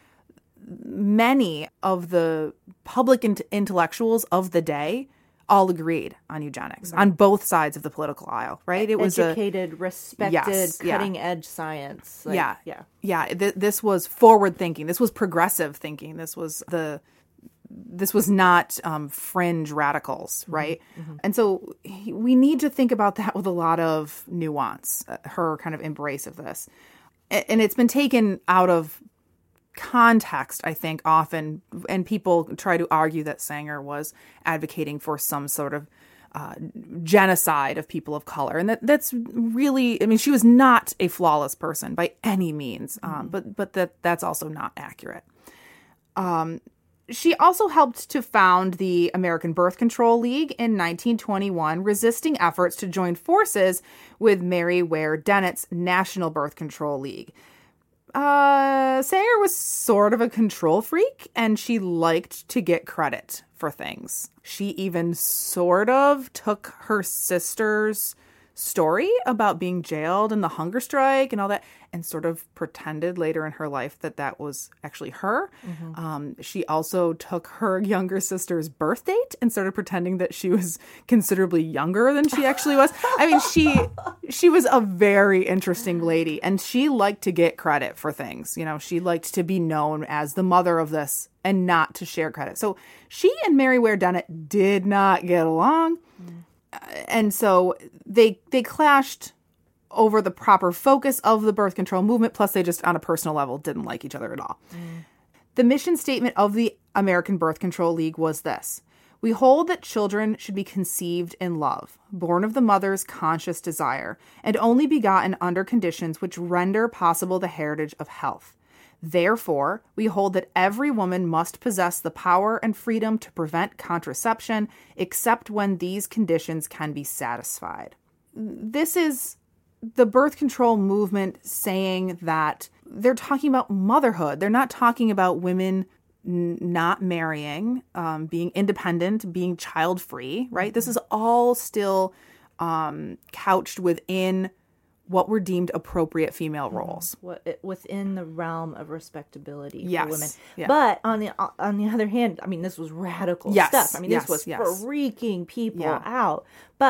many of the public int- intellectuals of the day all agreed on eugenics, right. on both sides of the political aisle, right? It was educated, a, respected, yes, cutting yeah. edge science. Like, yeah, yeah, yeah. Th- this was forward thinking. This was progressive thinking. This was the. This was not um, fringe radicals, right? Mm-hmm. And so he, we need to think about that with a lot of nuance, uh, her kind of embrace of this. And, and it's been taken out of context, I think, often. And people try to argue that Sanger was advocating for some sort of uh, genocide of people of color. And that that's really, I mean, she was not a flawless person by any means, um, mm-hmm. but, but that that's also not accurate. Um She also helped to found the American Birth Control League in nineteen twenty-one, resisting efforts to join forces with Mary Ware Dennett's National Birth Control League. Uh, Sanger was sort of a control freak, and she liked to get credit for things. She even sort of took her sister's story about being jailed and the hunger strike and all that, and sort of pretended later in her life that that was actually her. Mm-hmm. Um, she also took her younger sister's birth date and started pretending that she was considerably younger than she actually was. I mean, she she was a very interesting lady, and she liked to get credit for things. You know, she liked to be known as the mother of this and not to share credit. So she and Mary Ware Dennett did not get along. Mm. And so they they clashed over the proper focus of the birth control movement, plus they just, on a personal level, didn't like each other at all. Mm. The mission statement of the American Birth Control League was this: we hold that children should be conceived in love, born of the mother's conscious desire, and only begotten under conditions which render possible the heritage of health. Therefore, we hold that every woman must possess the power and freedom to prevent contraception, except when these conditions can be satisfied. This is the birth control movement saying that they're talking about motherhood. They're not talking about women n- not marrying, um, being independent, being child-free, right? Mm-hmm. This is all still um, couched within what were deemed appropriate female roles. What, within the realm of respectability yes. for women. Yeah. But on the on the other hand, I mean, this was radical yes. stuff. I mean, yes. this was yes. freaking people yeah. out. But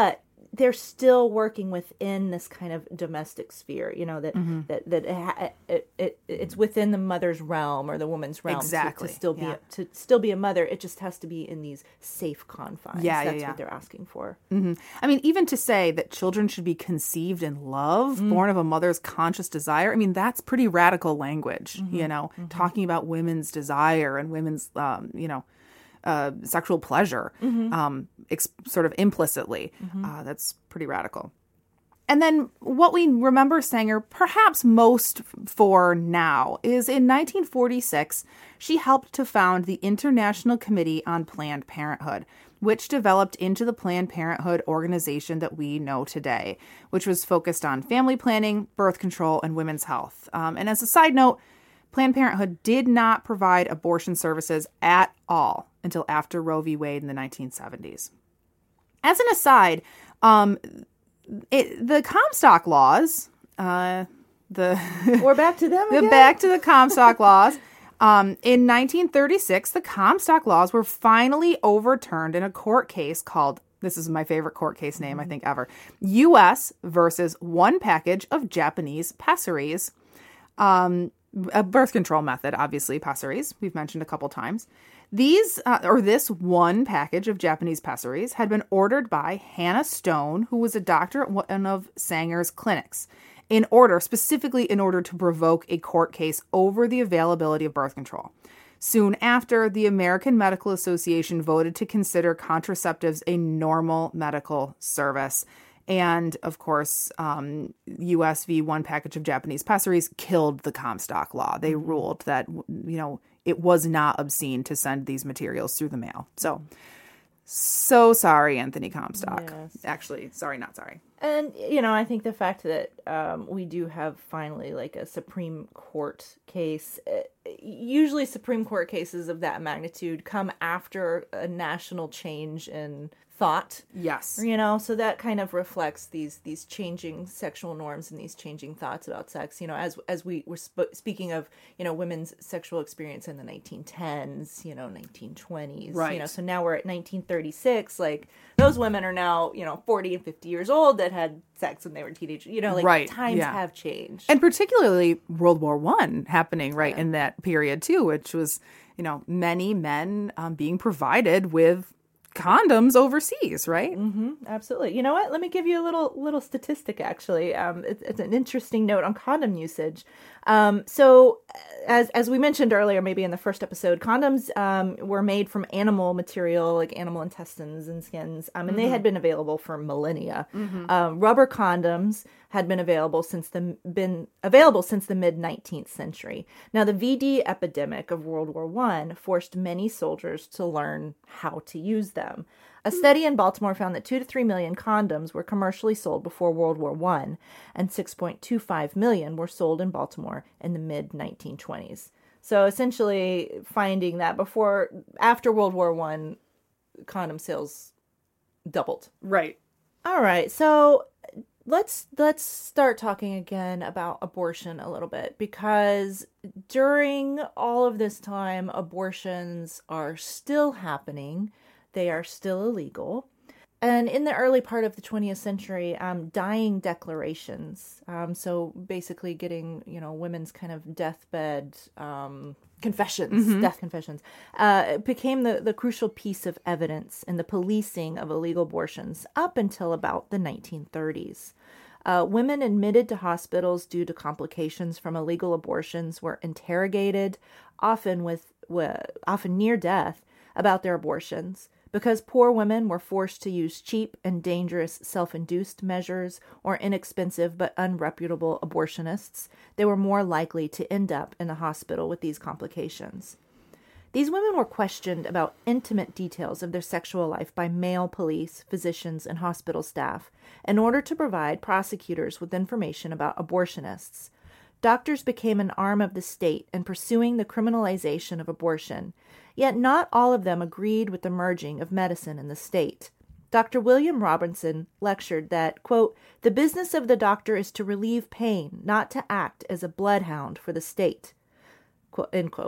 they're still working within this kind of domestic sphere, you know, that mm-hmm. that that it, it, it it's within the mother's realm or the woman's realm exactly. to, to still be yeah. a, to still be a mother. It just has to be in these safe confines. Yeah, That's yeah, yeah. what they're asking for. Mm-hmm. I mean, even to say that children should be conceived in love, mm. born of a mother's conscious desire. I mean, that's pretty radical language, mm-hmm. you know, mm-hmm. talking about women's desire and women's, um, you know, uh, sexual pleasure, mm-hmm. um, ex- sort of implicitly. Mm-hmm. Uh, that's pretty radical. And then what we remember Sanger perhaps most for now is in nineteen forty-six, she helped to found the International Committee on Planned Parenthood, which developed into the Planned Parenthood organization that we know today, which was focused on family planning, birth control, and women's health. Um, and as a side note, Planned Parenthood did not provide abortion services at all until after Roe v. Wade in the nineteen seventies. As an aside, um, it, the Comstock laws, uh, the we're back to them the again? back to the Comstock laws. Um, in nineteen thirty-six, the Comstock laws were finally overturned in a court case called, this is my favorite court case name, I think, ever, U S versus one package of Japanese pessaries. Um, a birth control method, obviously, pessaries, we've mentioned a couple times. These, uh, or this one package of Japanese pessaries had been ordered by Hannah Stone, who was a doctor at one of Sanger's clinics, in order, specifically in order to provoke a court case over the availability of birth control. Soon after, the American Medical Association voted to consider contraceptives a normal medical service. And, of course, um, U S v. one package of Japanese pessaries killed the Comstock law. They ruled that, you know, it was not obscene to send these materials through the mail. So, so sorry, Anthony Comstock. Yes. Actually, sorry, not sorry. And, you know, I think the fact that um, we do have finally like a Supreme Court case, uh, usually Supreme Court cases of that magnitude come after a national change in thought. Yes. You know, so that kind of reflects these these changing sexual norms and these changing thoughts about sex. You know, as as we were sp- speaking of, you know, women's sexual experience in the nineteen tens, you know, nineteen twenties. Right. You know, so now we're at nineteen thirty-six. Like, those women are now, you know, forty and fifty years old that had sex when they were teenagers. You know, like, right. times yeah. have changed. And particularly World War One happening right Yeah. in that period, too, which was, you know, many men um, being provided with condoms overseas, right? Mm-hmm, absolutely. You know what? Let me give you a little little statistic, actually. Um, it, it's an interesting note on condom usage. Um, so, as as we mentioned earlier, maybe in the first episode, condoms um, were made from animal material, like animal intestines and skins, um, and mm-hmm. they had been available for millennia. Mm-hmm. Um, rubber condoms had been available since the been available since the mid nineteenth century. Now, the V D epidemic of World War One forced many soldiers to learn how to use them. A study in Baltimore found that two to three million condoms were commercially sold before World War One, and six point two five million were sold in Baltimore in the mid nineteen twenties. So essentially, finding that before after World War One, condom sales doubled. Right. All right, so let's let's start talking again about abortion a little bit, because during all of this time, abortions are still happening. They are still illegal. And in the early part of the twentieth century, um, dying declarations, um, so basically getting, you know, women's kind of deathbed um, confessions, mm-hmm. death confessions, uh, became the, the crucial piece of evidence in the policing of illegal abortions up until about the nineteen thirties. Uh, women admitted to hospitals due to complications from illegal abortions were interrogated, often with, with often near death, about their abortions. Because poor women were forced to use cheap and dangerous self-induced measures or inexpensive but unreputable abortionists, they were more likely to end up in the hospital with these complications. These women were questioned about intimate details of their sexual life by male police, physicians, and hospital staff in order to provide prosecutors with information about abortionists. Doctors became an arm of the state in pursuing the criminalization of abortion, yet not all of them agreed with the merging of medicine in the state. Doctor William Robinson lectured that, quote, "The business of the doctor is to relieve pain, not to act as a bloodhound for the state," quote, end quote. The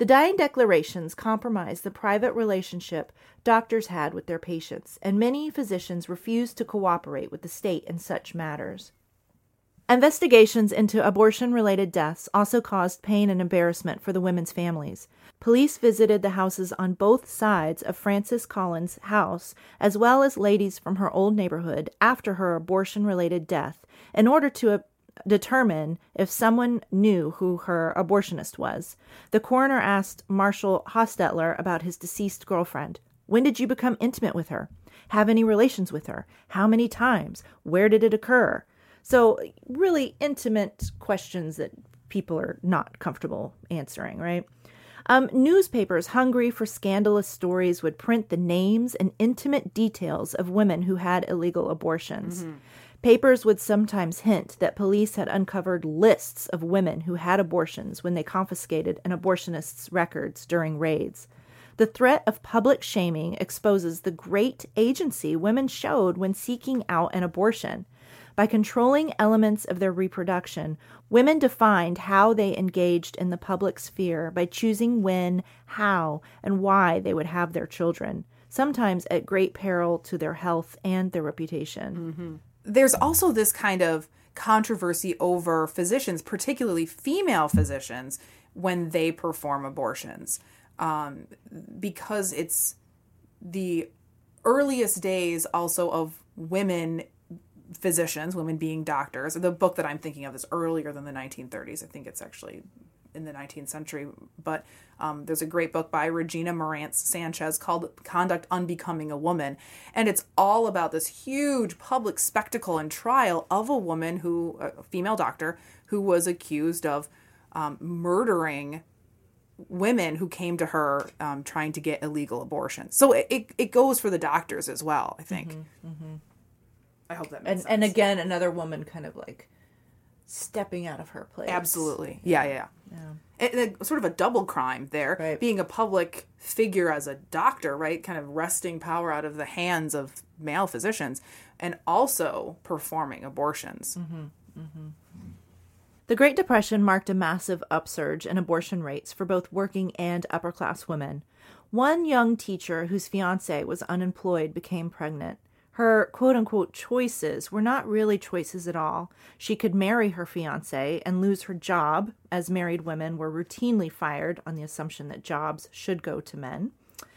The dying declarations compromised the private relationship doctors had with their patients, and many physicians refused to cooperate with the state in such matters. Investigations into abortion-related deaths also caused pain and embarrassment for the women's families. Police visited the houses on both sides of Frances Collins' house, as well as ladies from her old neighborhood after her abortion-related death, in order to uh, determine if someone knew who her abortionist was. The coroner asked Marshall Hostetler about his deceased girlfriend. When did you become intimate with her? Have any relations with her? How many times? Where did it occur? So really intimate questions that people are not comfortable answering, right? Um, newspapers hungry for scandalous stories would print the names and intimate details of women who had illegal abortions. Mm-hmm. Papers would sometimes hint that police had uncovered lists of women who had abortions when they confiscated an abortionist's records during raids. The threat of public shaming exposes the great agency women showed when seeking out an abortion. By controlling elements of their reproduction, women defined how they engaged in the public sphere by choosing when, how, and why they would have their children, sometimes at great peril to their health and their reputation. Mm-hmm. There's also this kind of controversy over physicians, particularly female physicians, when they perform abortions, um, because it's the earliest days also of women physicians, women being doctors. The book that I'm thinking of is earlier than the nineteen thirties. I think it's actually in the nineteenth century. But um, there's a great book by Regina Marantz Sanchez called Conduct Unbecoming a Woman. And it's all about this huge public spectacle and trial of a woman who, a female doctor, who was accused of um, murdering women who came to her um, trying to get illegal abortions. So it, it, it goes for the doctors as well, I think. Mm-hmm, mm-hmm. I hope that makes and, sense. And again, another woman kind of like stepping out of her place. Absolutely. Yeah, yeah, yeah. yeah. And, and sort of a double crime there. Right. Being a public figure as a doctor, right? Kind of wresting power out of the hands of male physicians and also performing abortions. Mm-hmm. Mm-hmm. The Great Depression marked a massive upsurge in abortion rates for both working and upper-class women. One young teacher whose fiancé was unemployed became pregnant. Her quote-unquote choices were not really choices at all. She could marry her fiancé and lose her job, as married women were routinely fired on the assumption that jobs should go to men,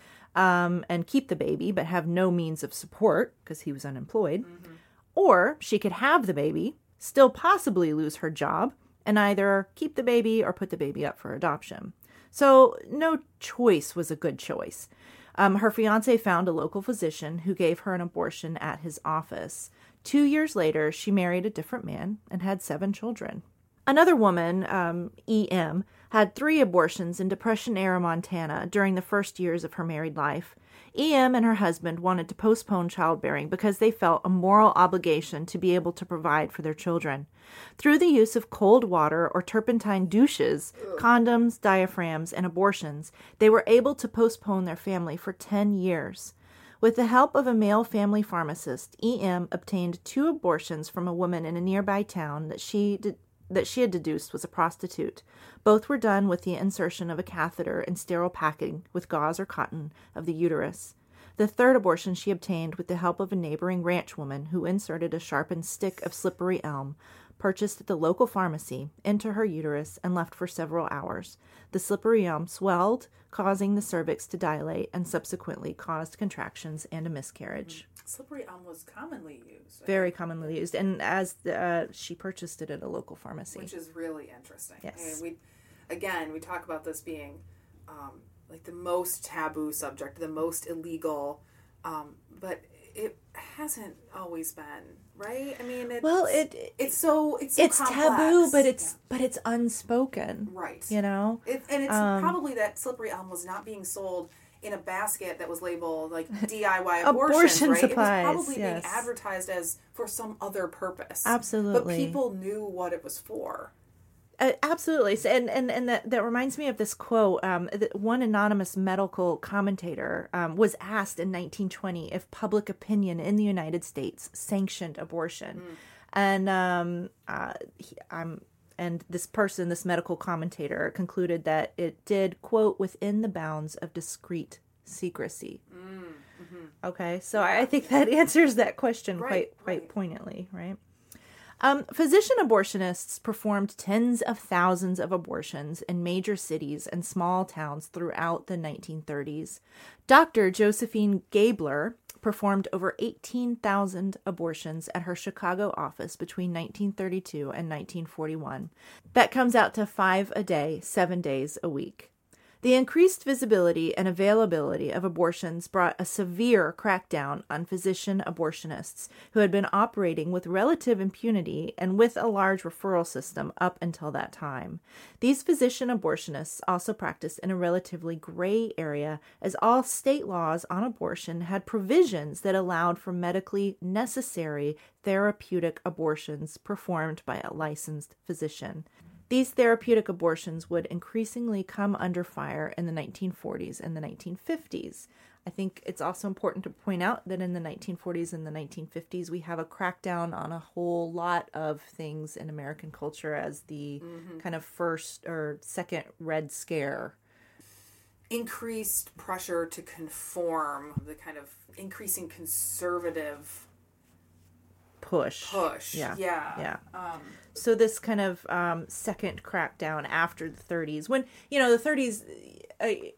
um, and keep the baby but have no means of support because he was unemployed. Mm-hmm. Or she could have the baby, still possibly lose her job, and either keep the baby or put the baby up for adoption. So no choice was a good choice. Um, her fiancé found a local physician who gave her an abortion at his office. Two years later, she married a different man and had seven children. Another woman, um, E M, had three abortions in Depression-era Montana during the first years of her married life. E M and her husband wanted to postpone childbearing because they felt a moral obligation to be able to provide for their children. Through the use of cold water or turpentine douches, condoms, diaphragms, and abortions, they were able to postpone their family for ten years. With the help of a male family pharmacist, E M obtained two abortions from a woman in a nearby town that she did, that she had deduced was a prostitute. Both were done with the insertion of a catheter and sterile packing with gauze or cotton of the uterus. The third abortion she obtained with the help of a neighboring ranch woman who inserted a sharpened stick of slippery elm, purchased at the local pharmacy, into her uterus and left for several hours. The slippery elm swelled, causing the cervix to dilate, and subsequently caused contractions and a miscarriage. Slippery elm was commonly used. Very commonly used, and as the, uh, she purchased it at a local pharmacy. Which is really interesting. Yes. I mean, we, again, we talk about this being um, like the most taboo subject, the most illegal, um, but it hasn't always been, right? I mean, it's, well, it it's so it's so it's complex. taboo, but it's yeah. but it's unspoken, right? You know, it, and it's um, probably that slippery elm was not being sold in a basket that was labeled like D I Y abortions, abortion right? supplies. It was probably yes. being advertised as for some other purpose. Absolutely, but people knew what it was for. Uh, absolutely, and and and that that reminds me of this quote. Um, that one anonymous medical commentator um, was asked in nineteen twenty if public opinion in the United States sanctioned abortion, mm. and um, uh, he, I'm and this person, this medical commentator, concluded that it did, quote, within the bounds of discreet secrecy. Mm, mm-hmm. Okay, so yeah. I think that answers that question right, quite quite right. poignantly, right? Um, physician abortionists performed tens of thousands of abortions in major cities and small towns throughout the nineteen thirties. Doctor Josephine Gabler performed over eighteen thousand abortions at her Chicago office between nineteen thirty-two and nineteen forty-one. That comes out to five a day, seven days a week. The increased visibility and availability of abortions brought a severe crackdown on physician abortionists who had been operating with relative impunity and with a large referral system up until that time. These physician abortionists also practiced in a relatively gray area, as all state laws on abortion had provisions that allowed for medically necessary therapeutic abortions performed by a licensed physician. These therapeutic abortions would increasingly come under fire in the nineteen forties and the nineteen fifties. I think it's also important to point out that in the nineteen forties and the nineteen fifties, we have a crackdown on a whole lot of things in American culture as the mm-hmm. kind of first or second Red Scare. Increased pressure to conform, the kind of increasing conservative push. Push. Yeah. Yeah. Yeah. Um, so this kind of um, second crackdown after the thirties, when, you know, the thirties, I,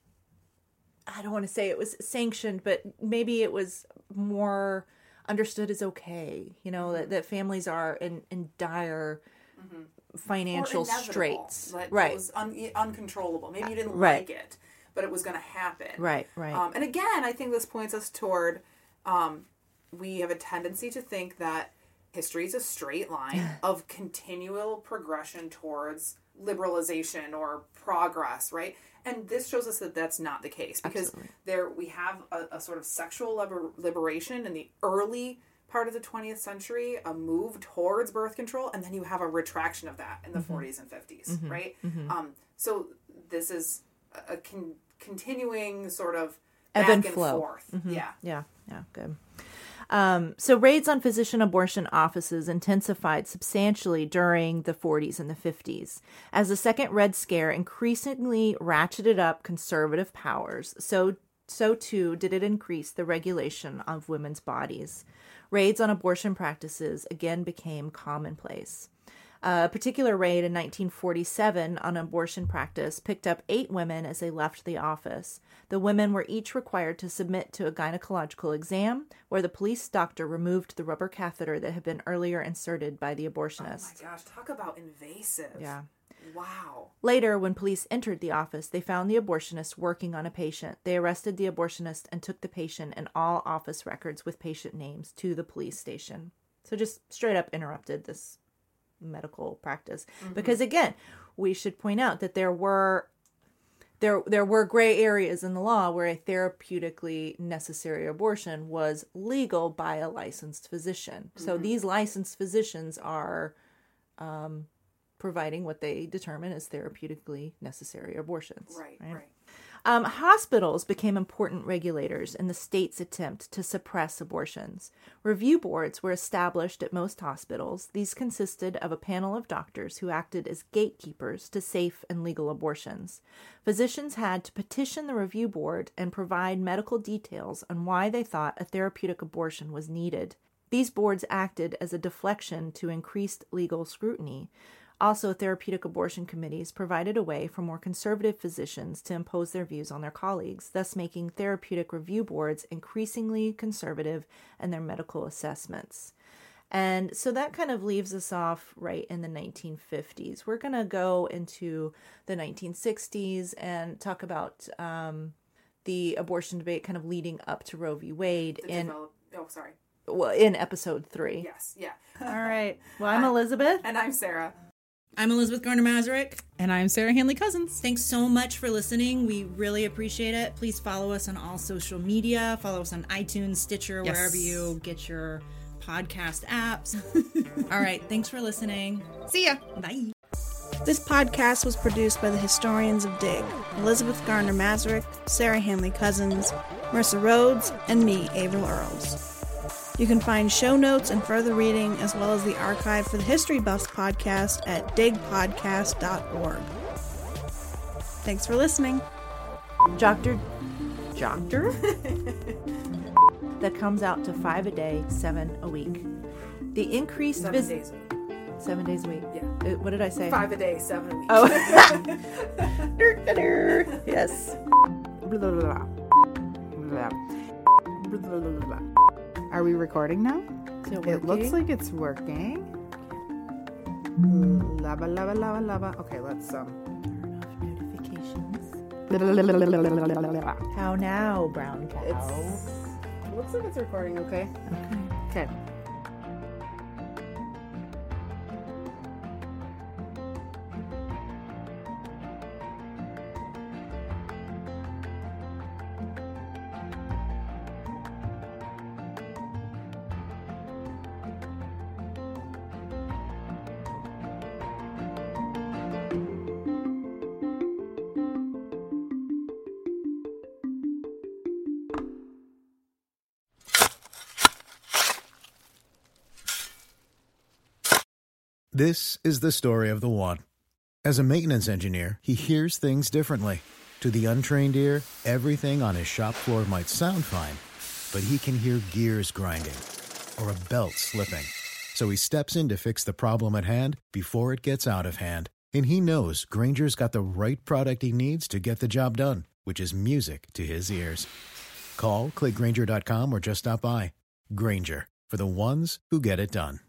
I don't want to say it was sanctioned, but maybe it was more understood as okay, you know, that, that families are in, in dire mm-hmm. financial straits. Right. It was un- uncontrollable. Maybe you didn't right. like it, but it was going to happen. Right, right. Um, and again, I think this points us toward, um, we have a tendency to think that history is a straight line of continual progression towards liberalization or progress, right? And this shows us that that's not the case, because Absolutely. there we have a, a sort of sexual liber- liberation in the early part of the twentieth century, a move towards birth control, and then you have a retraction of that in the mm-hmm. forties and fifties, mm-hmm. right? Mm-hmm. Um, so this is a con- continuing sort of ebb back and, and flow. forth. Mm-hmm. Yeah. Yeah. Yeah. Good. Um, so raids on physician abortion offices intensified substantially during the forties and the fifties. As the second Red Scare increasingly ratcheted up conservative powers, so so too did it increase the regulation of women's bodies. Raids on abortion practices again became commonplace. A particular raid in nineteen forty-seven on abortion practice picked up eight women as they left the office. The women were each required to submit to a gynecological exam, where the police doctor removed the rubber catheter that had been earlier inserted by the abortionist. Oh my gosh, talk about invasive. Yeah. Wow. Later, when police entered the office, they found the abortionist working on a patient. They arrested the abortionist and took the patient and all office records with patient names to the police station. So just straight up interrupted this medical practice. Mm-hmm. Because again, we should point out that there were there there were gray areas in the law where a therapeutically necessary abortion was legal by a licensed physician. Mm-hmm. So these licensed physicians are um, providing what they determine as therapeutically necessary abortions. Right, right. right. Um, hospitals became important regulators in the state's attempt to suppress abortions. Review boards were established at most hospitals. These consisted of a panel of doctors who acted as gatekeepers to safe and legal abortions. Physicians had to petition the review board and provide medical details on why they thought a therapeutic abortion was needed. These boards acted as a deflection to increased legal scrutiny. Also, therapeutic abortion committees provided a way for more conservative physicians to impose their views on their colleagues, thus making therapeutic review boards increasingly conservative in their medical assessments. And so that kind of leaves us off right in the nineteen fifties. We're going to go into the nineteen sixties and talk about um, the abortion debate kind of leading up to Roe v. Wade. The in develop- oh, sorry. Well, in episode three. Yes, yeah. All right. Well, I'm Elizabeth. And I'm Sarah. I'm Elizabeth Garner-Mazurek. And I'm Sarah Hanley Cousins. Thanks so much for listening. We really appreciate it. Please follow us on all social media. Follow us on iTunes, Stitcher, Yes. wherever you get your podcast apps. All right. Thanks for listening. See ya. Bye. This podcast was produced by the historians of Dig, Elizabeth Garner-Mazurek, Sarah Hanley Cousins, Mercer Rhodes, and me, Avril Earls. You can find show notes and further reading, as well as the archive for the History Buffs podcast at dig podcast dot org. Thanks for listening. Doctor Doctor? That comes out to five a day, seven a week. The increased Seven vis- days a week. Seven days a week. Yeah. Uh, what did I say? Five a day, seven a week. Oh. Yes. Blah, blah, blah. Blah. Blah, blah, blah, blah. Are we recording now? Is it It looks working? like it's working. Lava, lava, lava, lava. Okay, let's um. Turn off notifications. It's, How now, brown cow? looks like it's recording. Okay. Okay. Okay. This is the story of the one. As a maintenance engineer, he hears things differently. To the untrained ear, everything on his shop floor might sound fine, but he can hear gears grinding or a belt slipping. So he steps in to fix the problem at hand before it gets out of hand. And he knows Grainger's got the right product he needs to get the job done, which is music to his ears. Call, click Grainger dot com, or just stop by. Grainger, for the ones who get it done.